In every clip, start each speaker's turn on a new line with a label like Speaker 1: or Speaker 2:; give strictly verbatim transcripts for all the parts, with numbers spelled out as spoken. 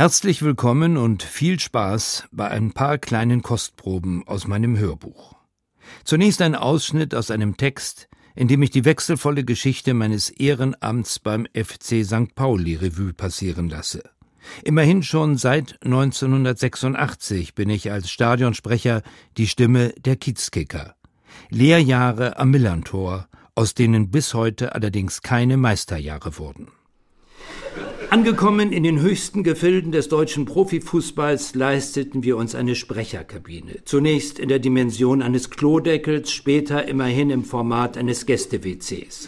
Speaker 1: Herzlich willkommen und viel Spaß bei ein paar kleinen Kostproben aus meinem Hörbuch. Zunächst ein Ausschnitt aus einem Text, in dem ich die wechselvolle Geschichte meines Ehrenamts beim F C Sankt Pauli Revue passieren lasse. Immerhin schon seit neunzehnhundertsechsundachtzig bin ich als Stadionsprecher die Stimme der Kiezkicker. Lehrjahre am Millerntor, aus denen bis heute allerdings keine Meisterjahre wurden. Angekommen in den höchsten Gefilden des deutschen Profifußballs leisteten wir uns eine Sprecherkabine. Zunächst in der Dimension eines Klodeckels, später immerhin im Format eines Gäste-W Cs.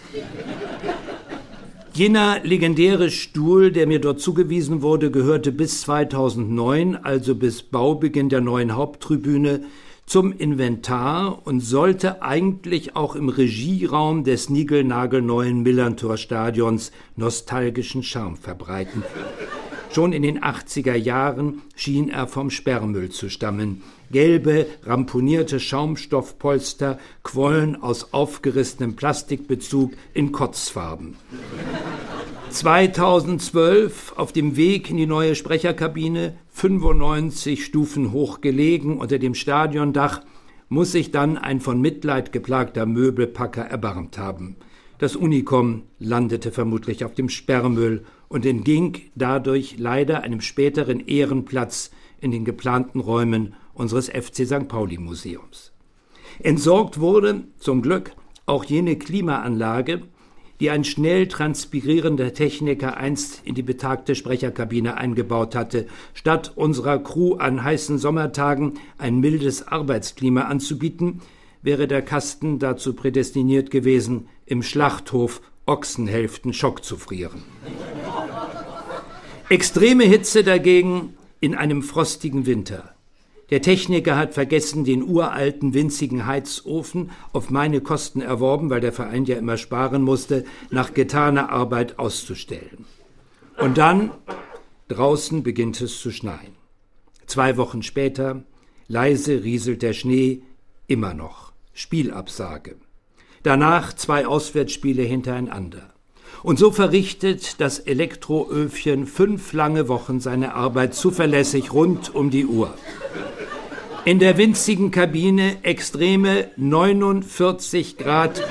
Speaker 1: Jener legendäre Stuhl, der mir dort zugewiesen wurde, gehörte bis zweitausendneun, also bis Baubeginn der neuen Haupttribüne, zum Inventar und sollte eigentlich auch im Regieraum des niegelnagelneuen Millerntor-Stadions nostalgischen Charme verbreiten. Schon in den achtziger Jahren schien er vom Sperrmüll zu stammen. Gelbe, ramponierte Schaumstoffpolster quollen aus aufgerissenem Plastikbezug in Kotzfarben. zweitausendzwölf auf dem Weg in die neue Sprecherkabine, fünfundneunzig Stufen hoch gelegen unter dem Stadiondach, muss sich dann ein von Mitleid geplagter Möbelpacker erbarmt haben. Das Unikom landete vermutlich auf dem Sperrmüll und entging dadurch leider einem späteren Ehrenplatz in den geplanten Räumen unseres F C Sankt Pauli Museums. Entsorgt wurde, zum Glück, auch jene Klimaanlage, die ein schnell transpirierender Techniker einst in die betagte Sprecherkabine eingebaut hatte. Statt unserer Crew an heißen Sommertagen ein mildes Arbeitsklima anzubieten, wäre der Kasten dazu prädestiniert gewesen, im Schlachthof Ochsenhälften Schock zu frieren. Extreme Hitze dagegen in einem frostigen Winter. Der Techniker hat vergessen, den uralten, winzigen Heizofen, auf meine Kosten erworben, weil der Verein ja immer sparen musste, nach getaner Arbeit auszustellen. Und dann, draußen beginnt es zu schneien. Zwei Wochen später, leise rieselt der Schnee, immer noch. Spielabsage. Danach zwei Auswärtsspiele hintereinander. Und so verrichtet das Elektroöfchen fünf lange Wochen seine Arbeit zuverlässig rund um die Uhr. In der winzigen Kabine extreme neunundvierzig Grad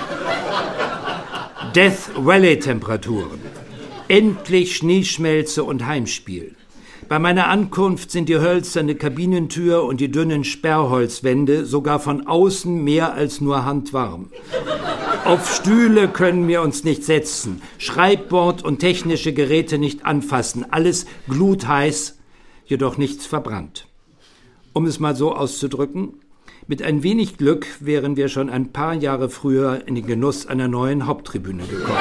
Speaker 1: Death Valley-Temperaturen. Endlich Schneeschmelze und Heimspiel. Bei meiner Ankunft sind die hölzerne Kabinentür und die dünnen Sperrholzwände sogar von außen mehr als nur handwarm. Auf Stühle können wir uns nicht setzen, Schreibbord und technische Geräte nicht anfassen, alles glutheiß, jedoch nichts verbrannt. Um es mal so auszudrücken, mit ein wenig Glück wären wir schon ein paar Jahre früher in den Genuss einer neuen Haupttribüne gekommen.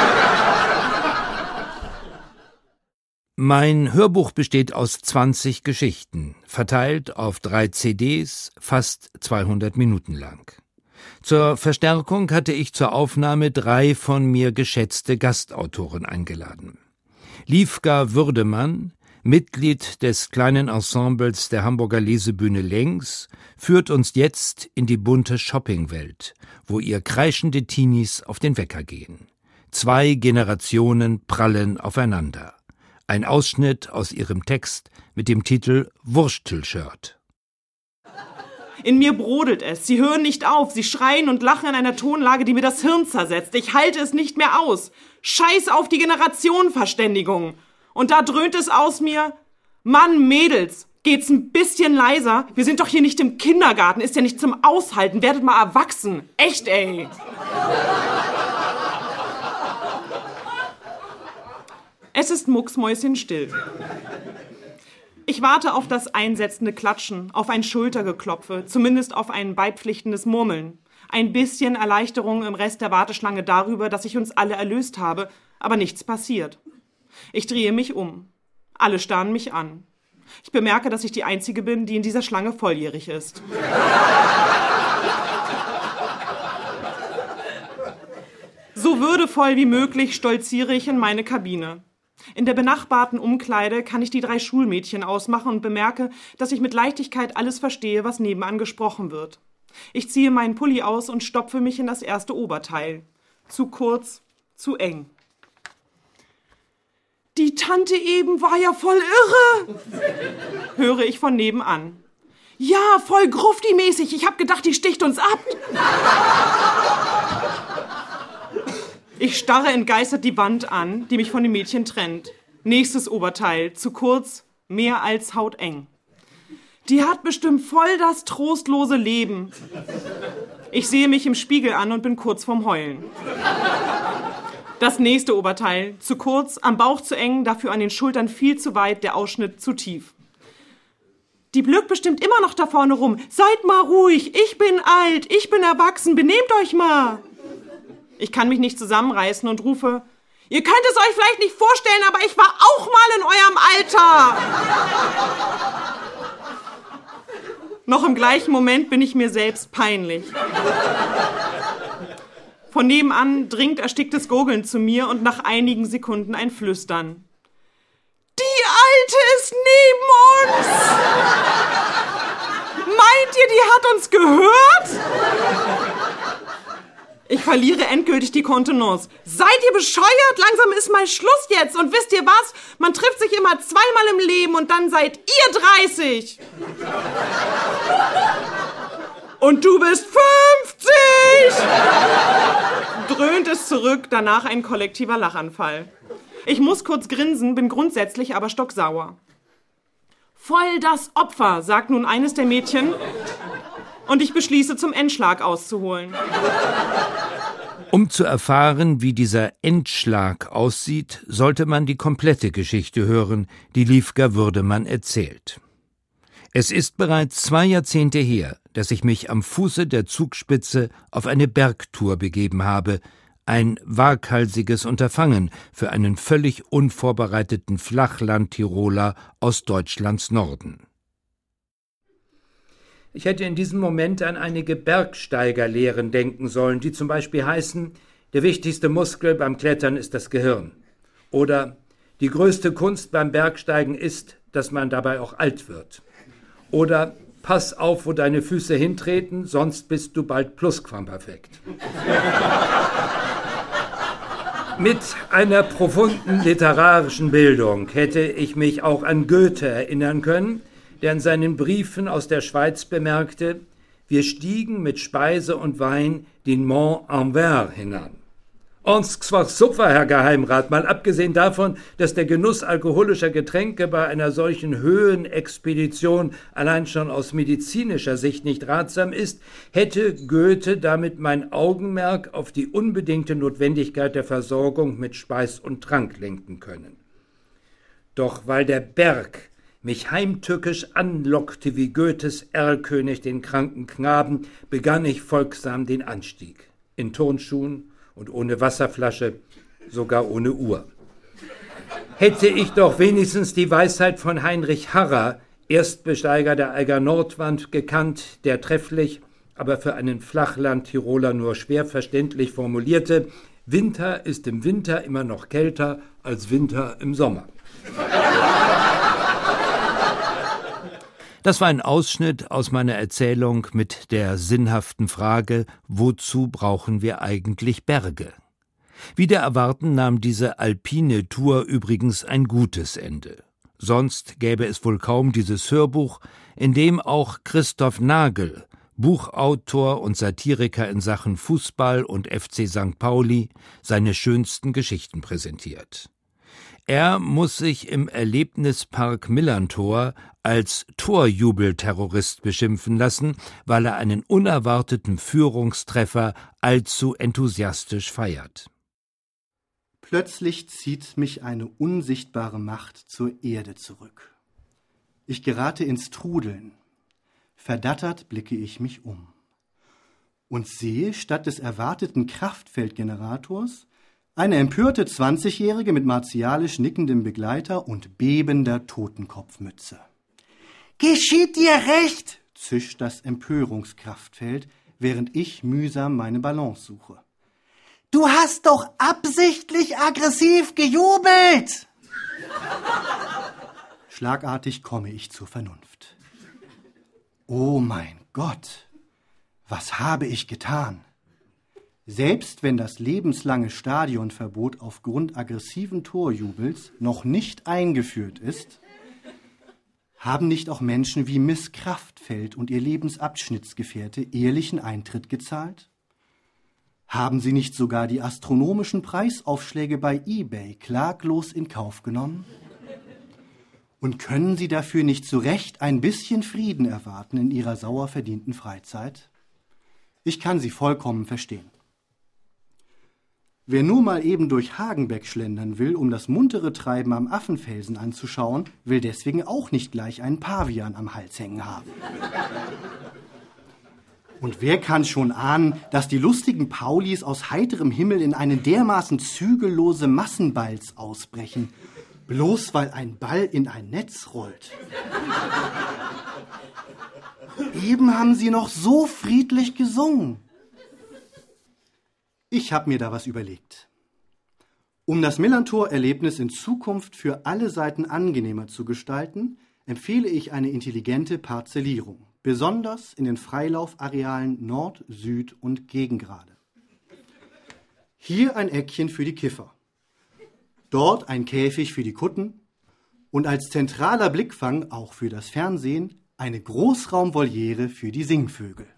Speaker 1: Mein Hörbuch besteht aus zwanzig Geschichten, verteilt auf drei C Ds, fast zweihundert Minuten lang. Zur Verstärkung hatte ich zur Aufnahme drei von mir geschätzte Gastautoren eingeladen. Liefka Würdemann, Mitglied des kleinen Ensembles der Hamburger Lesebühne Längs, führt uns jetzt in die bunte Shoppingwelt, wo ihr kreischende Teenies auf den Wecker gehen. Zwei Generationen prallen aufeinander. Ein Ausschnitt aus ihrem Text mit dem Titel Wurstel-Shirt.
Speaker 2: In mir brodelt es. Sie hören nicht auf. Sie schreien und lachen in einer Tonlage, die mir das Hirn zersetzt. Ich halte es nicht mehr aus. Scheiß auf die Generationenverständigung. Und da dröhnt es aus mir, Mann, Mädels, geht's ein bisschen leiser? Wir sind doch hier nicht im Kindergarten, ist ja nicht zum Aushalten, werdet mal erwachsen. Echt, ey. Es ist mucksmäuschenstill. Ich warte auf das einsetzende Klatschen, auf ein Schultergeklopfe, zumindest auf ein beipflichtendes Murmeln. Ein bisschen Erleichterung im Rest der Warteschlange darüber, dass ich uns alle erlöst habe, aber nichts passiert. Ich drehe mich um. Alle starren mich an. Ich bemerke, dass ich die Einzige bin, die in dieser Schlange volljährig ist. So würdevoll wie möglich stolziere ich in meine Kabine. In der benachbarten Umkleide kann ich die drei Schulmädchen ausmachen und bemerke, dass ich mit Leichtigkeit alles verstehe, was nebenan gesprochen wird. Ich ziehe meinen Pulli aus und stopfe mich in das erste Oberteil. Zu kurz, zu eng. Die Tante eben war ja voll irre, höre ich von nebenan. Ja, voll grufti-mäßig. Ich hab gedacht, die sticht uns ab. Ich starre entgeistert die Wand an, die mich von dem Mädchen trennt. Nächstes Oberteil, zu kurz, mehr als hauteng. Die hat bestimmt voll das trostlose Leben. Ich sehe mich im Spiegel an und bin kurz vorm Heulen. Das nächste Oberteil, zu kurz, am Bauch zu eng, dafür an den Schultern viel zu weit, der Ausschnitt zu tief. Die blökt bestimmt immer noch da vorne rum. Seid mal ruhig, ich bin alt, ich bin erwachsen, benehmt euch mal. Ich kann mich nicht zusammenreißen und rufe, ihr könnt es euch vielleicht nicht vorstellen, aber ich war auch mal in eurem Alter. Noch im gleichen Moment bin ich mir selbst peinlich. Von nebenan dringt ersticktes Gurgeln zu mir und nach einigen Sekunden ein Flüstern. Die Alte ist neben uns! Meint ihr, die hat uns gehört? Ich verliere endgültig die Kontenance. Seid ihr bescheuert? Langsam ist mal Schluss jetzt. Und wisst ihr was? Man trifft sich immer zweimal im Leben und dann seid ihr dreißig. Und du bist fünfzig! Dröhnt es zurück, danach ein kollektiver Lachanfall. Ich muss kurz grinsen, bin grundsätzlich aber stocksauer. Voll das Opfer, sagt nun eines der Mädchen. Und ich beschließe, zum Endschlag auszuholen.
Speaker 1: Um zu erfahren, wie dieser Endschlag aussieht, sollte man die komplette Geschichte hören, die Liefke Würdemann erzählt. Es ist bereits zwei Jahrzehnte her, dass ich mich am Fuße der Zugspitze auf eine Bergtour begeben habe, ein waghalsiges Unterfangen für einen völlig unvorbereiteten Flachland-Tiroler aus Deutschlands Norden. Ich hätte in diesem Moment an einige Bergsteigerlehren denken sollen, die zum Beispiel heißen, der wichtigste Muskel beim Klettern ist das Gehirn. Oder die größte Kunst beim Bergsteigen ist, dass man dabei auch alt wird. Oder pass auf, wo deine Füße hintreten, sonst bist du bald plusquamperfekt. Mit einer profunden literarischen Bildung hätte ich mich auch an Goethe erinnern können, der in seinen Briefen aus der Schweiz bemerkte, wir stiegen mit Speise und Wein den Mont Anvers hinan. Uns zwar super, Herr Geheimrat, mal abgesehen davon, dass der Genuss alkoholischer Getränke bei einer solchen Höhenexpedition allein schon aus medizinischer Sicht nicht ratsam ist, hätte Goethe damit mein Augenmerk auf die unbedingte Notwendigkeit der Versorgung mit Speis und Trank lenken können. Doch weil der Berg mich heimtückisch anlockte wie Goethes Erlkönig den kranken Knaben, begann ich folgsam den Anstieg, in Turnschuhen und ohne Wasserflasche, sogar ohne Uhr. Hätte ich doch wenigstens die Weisheit von Heinrich Harrer, Erstbesteiger der Eiger Nordwand, gekannt, der trefflich, aber für einen Flachland-Tiroler nur schwer verständlich formulierte, Winter ist im Winter immer noch kälter als Winter im Sommer. Das war ein Ausschnitt aus meiner Erzählung mit der sinnhaften Frage, wozu brauchen wir eigentlich Berge? Wider Erwarten nahm diese alpine Tour übrigens ein gutes Ende. Sonst gäbe es wohl kaum dieses Hörbuch, in dem auch Christoph Nagel, Buchautor und Satiriker in Sachen Fußball und F C Sankt Pauli, seine schönsten Geschichten präsentiert. Er muss sich im Erlebnispark Millantor als Torjubelterrorist beschimpfen lassen, weil er einen unerwarteten Führungstreffer allzu enthusiastisch feiert.
Speaker 3: Plötzlich zieht mich eine unsichtbare Macht zur Erde zurück. Ich gerate ins Trudeln. Verdattert blicke ich mich um und sehe statt des erwarteten Kraftfeldgenerators eine empörte Zwanzigjährige mit martialisch nickendem Begleiter und bebender Totenkopfmütze. »Geschieht dir recht«, zischt das Empörungskraftfeld, während ich mühsam meine Balance suche. »Du hast doch absichtlich aggressiv gejubelt!« Schlagartig komme ich zur Vernunft. »Oh mein Gott, was habe ich getan?« Selbst wenn das lebenslange Stadionverbot aufgrund aggressiven Torjubels noch nicht eingeführt ist, haben nicht auch Menschen wie Miss Kraftfeld und ihr Lebensabschnittsgefährte ehrlichen Eintritt gezahlt? Haben sie nicht sogar die astronomischen Preisaufschläge bei eBay klaglos in Kauf genommen? Und können sie dafür nicht zu Recht ein bisschen Frieden erwarten in ihrer sauer verdienten Freizeit? Ich kann sie vollkommen verstehen. Wer nur mal eben durch Hagenbeck schlendern will, um das muntere Treiben am Affenfelsen anzuschauen, will deswegen auch nicht gleich einen Pavian am Hals hängen haben. Und wer kann schon ahnen, dass die lustigen Paulis aus heiterem Himmel in eine dermaßen zügellose Massenbalz ausbrechen, bloß weil ein Ball in ein Netz rollt? Eben haben sie noch so friedlich gesungen. Ich habe mir da was überlegt. Um das Millantor-Erlebnis in Zukunft für alle Seiten angenehmer zu gestalten, empfehle ich eine intelligente Parzellierung, besonders in den Freilaufarealen Nord, Süd und Gegengrade. Hier ein Eckchen für die Kiffer, dort ein Käfig für die Kutten und als zentraler Blickfang auch für das Fernsehen eine Großraumvoliere für die Singvögel.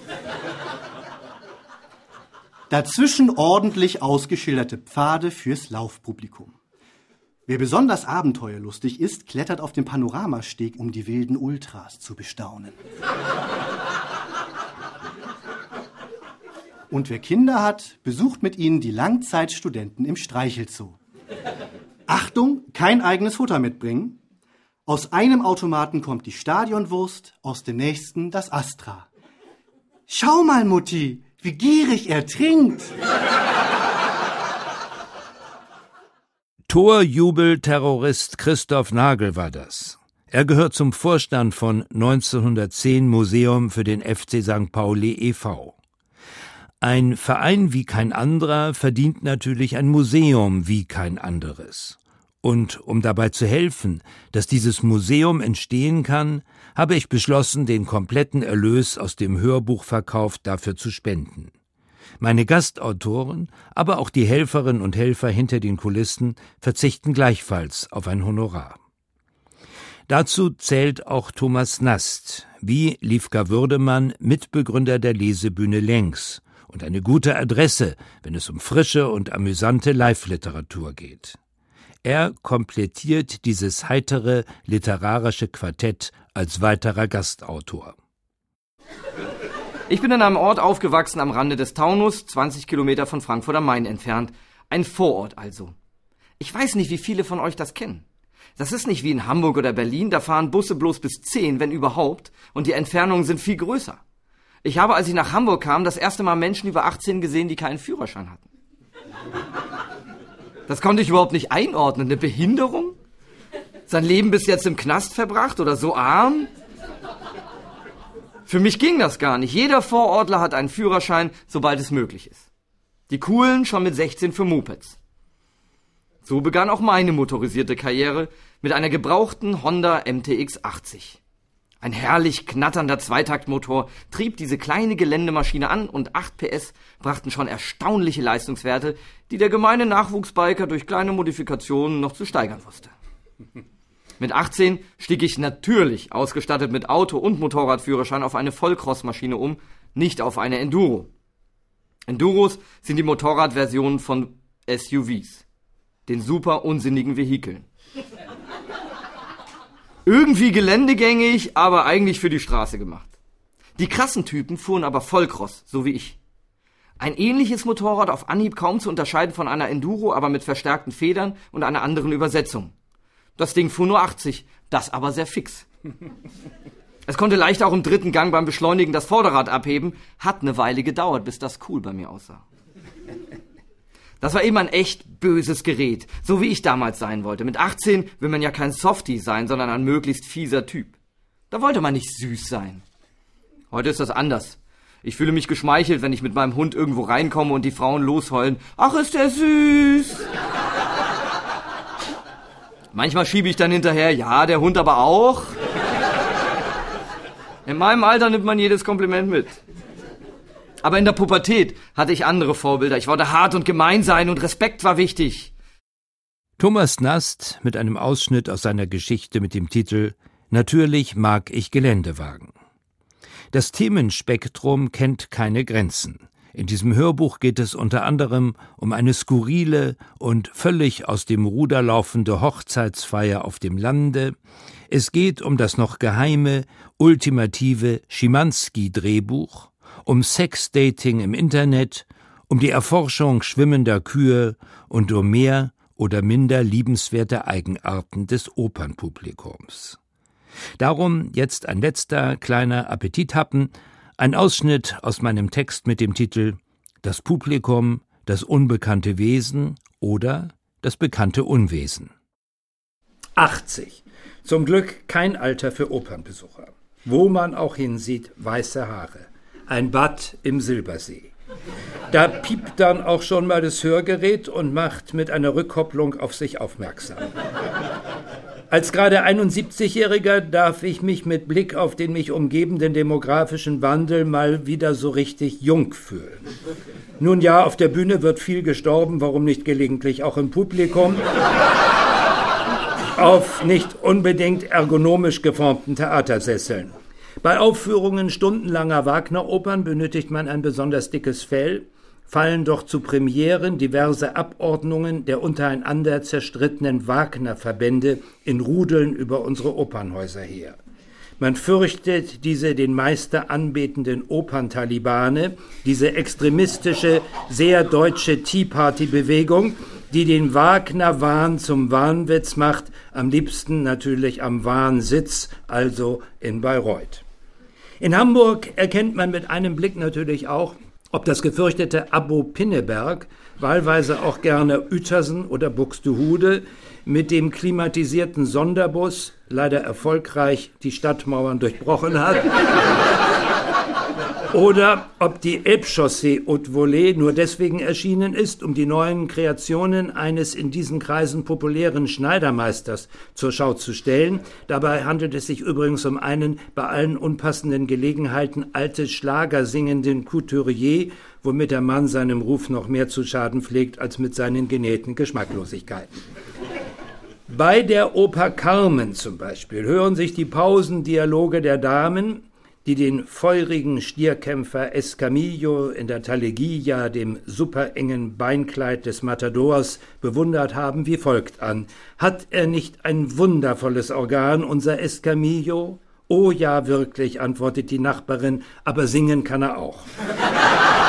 Speaker 3: Dazwischen ordentlich ausgeschilderte Pfade fürs Laufpublikum. Wer besonders abenteuerlustig ist, klettert auf dem Panoramasteg, um die wilden Ultras zu bestaunen. Und wer Kinder hat, besucht mit ihnen die Langzeitstudenten im Streichelzoo. Achtung, kein eigenes Futter mitbringen. Aus einem Automaten kommt die Stadionwurst, aus dem nächsten das Astra. Schau mal, Mutti, wie gierig er trinkt.
Speaker 1: Torjubel-Terrorist Christoph Nagel war das. Er gehört zum Vorstand von neunzehnhundertzehn Museum für den F C Sankt Pauli e V Ein Verein wie kein anderer verdient natürlich ein Museum wie kein anderes. Und um dabei zu helfen, dass dieses Museum entstehen kann, habe ich beschlossen, den kompletten Erlös aus dem Hörbuchverkauf dafür zu spenden. Meine Gastautoren, aber auch die Helferinnen und Helfer hinter den Kulissen verzichten gleichfalls auf ein Honorar. Dazu zählt auch Thomas Nast, wie Liefka Würdemann, Mitbegründer der Lesebühne Längs und eine gute Adresse, wenn es um frische und amüsante Live-Literatur geht. Er komplettiert dieses heitere literarische Quartett als weiterer Gastautor.
Speaker 4: Ich bin in einem Ort aufgewachsen am Rande des Taunus, zwanzig Kilometer von Frankfurt am Main entfernt. Ein Vorort also. Ich weiß nicht, wie viele von euch das kennen. Das ist nicht wie in Hamburg oder Berlin, da fahren Busse bloß bis zehn, wenn überhaupt, und die Entfernungen sind viel größer. Ich habe, als ich nach Hamburg kam, das erste Mal Menschen über achtzehn gesehen, die keinen Führerschein hatten. Das konnte ich überhaupt nicht einordnen. Eine Behinderung? Sein Leben bis jetzt im Knast verbracht oder so arm? Für mich ging das gar nicht. Jeder Vorortler hat einen Führerschein, sobald es möglich ist. Die Coolen schon mit sechzehn für Mopeds. So begann auch meine motorisierte Karriere mit einer gebrauchten Honda M T X achtzig. Ein herrlich knatternder Zweitaktmotor trieb diese kleine Geländemaschine an und acht P S brachten schon erstaunliche Leistungswerte, die der gemeine Nachwuchsbiker durch kleine Modifikationen noch zu steigern wusste. Mit achtzehn stieg ich natürlich, ausgestattet mit Auto- und Motorradführerschein, auf eine Vollcross-Maschine um, nicht auf eine Enduro. Enduros sind die Motorradversionen von S U Vs, den super unsinnigen Vehikeln. Irgendwie geländegängig, aber eigentlich für die Straße gemacht. Die krassen Typen fuhren aber Vollcross, so wie ich. Ein ähnliches Motorrad, auf Anhieb kaum zu unterscheiden von einer Enduro, aber mit verstärkten Federn und einer anderen Übersetzung. Das Ding fuhr nur achtzig, das aber sehr fix. Es konnte leicht auch im dritten Gang beim Beschleunigen das Vorderrad abheben, hat eine Weile gedauert, bis das cool bei mir aussah. Das war eben ein echt böses Gerät, so wie ich damals sein wollte. Mit achtzehn will man ja kein Softie sein, sondern ein möglichst fieser Typ. Da wollte man nicht süß sein. Heute ist das anders. Ich fühle mich geschmeichelt, wenn ich mit meinem Hund irgendwo reinkomme und die Frauen losheulen. Ach, ist der süß! Manchmal schiebe ich dann hinterher, ja, der Hund aber auch. In meinem Alter nimmt man jedes Kompliment mit. Aber in der Pubertät hatte ich andere Vorbilder. Ich wollte hart und gemein sein und Respekt war wichtig.
Speaker 1: Thomas Nast mit einem Ausschnitt aus seiner Geschichte mit dem Titel »Natürlich mag ich Geländewagen«. Das Themenspektrum kennt keine Grenzen. In diesem Hörbuch geht es unter anderem um eine skurrile und völlig aus dem Ruder laufende Hochzeitsfeier auf dem Lande. Es geht um das noch geheime, ultimative Schimanski-Drehbuch, um Sexdating im Internet, um die Erforschung schwimmender Kühe und um mehr oder minder liebenswerte Eigenarten des Opernpublikums. Darum jetzt ein letzter kleiner Appetithappen, ein Ausschnitt aus meinem Text mit dem Titel »Das Publikum, das unbekannte Wesen oder das bekannte Unwesen«. achtzig. Zum Glück kein Alter für Opernbesucher. Wo man auch hinsieht, weiße Haare. Ein Bad im Silbersee. Da piept dann auch schon mal das Hörgerät und macht mit einer Rückkopplung auf sich aufmerksam. Als gerade einundsiebzigjähriger darf ich mich mit Blick auf den mich umgebenden demografischen Wandel mal wieder so richtig jung fühlen. Nun ja, auf der Bühne wird viel gestorben, warum nicht gelegentlich auch im Publikum? Auf nicht unbedingt ergonomisch geformten Theatersesseln. Bei Aufführungen stundenlanger Wagner-Opern benötigt man ein besonders dickes Fell, fallen doch zu Premieren diverse Abordnungen der untereinander zerstrittenen Wagner-Verbände in Rudeln über unsere Opernhäuser her. Man fürchtet diese den Meister anbetenden Operntalibane, diese extremistische, sehr deutsche Tea-Party-Bewegung, die den Wagner-Wahn zum Wahnwitz macht, am liebsten natürlich am Wahnsitz, also in Bayreuth. In Hamburg erkennt man mit einem Blick natürlich auch, ob das gefürchtete Abo Pinneberg, wahlweise auch gerne Uetersen oder Buxtehude, mit dem klimatisierten Sonderbus, leider erfolgreich, die Stadtmauern durchbrochen hat, oder ob die Elbchaussee Haute Volée nur deswegen erschienen ist, um die neuen Kreationen eines in diesen Kreisen populären Schneidermeisters zur Schau zu stellen. Dabei handelt es sich übrigens um einen bei allen unpassenden Gelegenheiten alte Schlager singenden Couturier, womit der Mann seinem Ruf noch mehr zu schaden pflegt als mit seinen genähten Geschmacklosigkeiten. Bei der Oper Carmen zum Beispiel hören sich die Pausendialoge der Damen, die den feurigen Stierkämpfer Escamillo in der Taleguilla, dem superengen Beinkleid des Matadors, bewundert haben, wie folgt an. Hat er nicht ein wundervolles Organ, unser Escamillo? Oh ja, wirklich, antwortet die Nachbarin, aber singen kann er auch.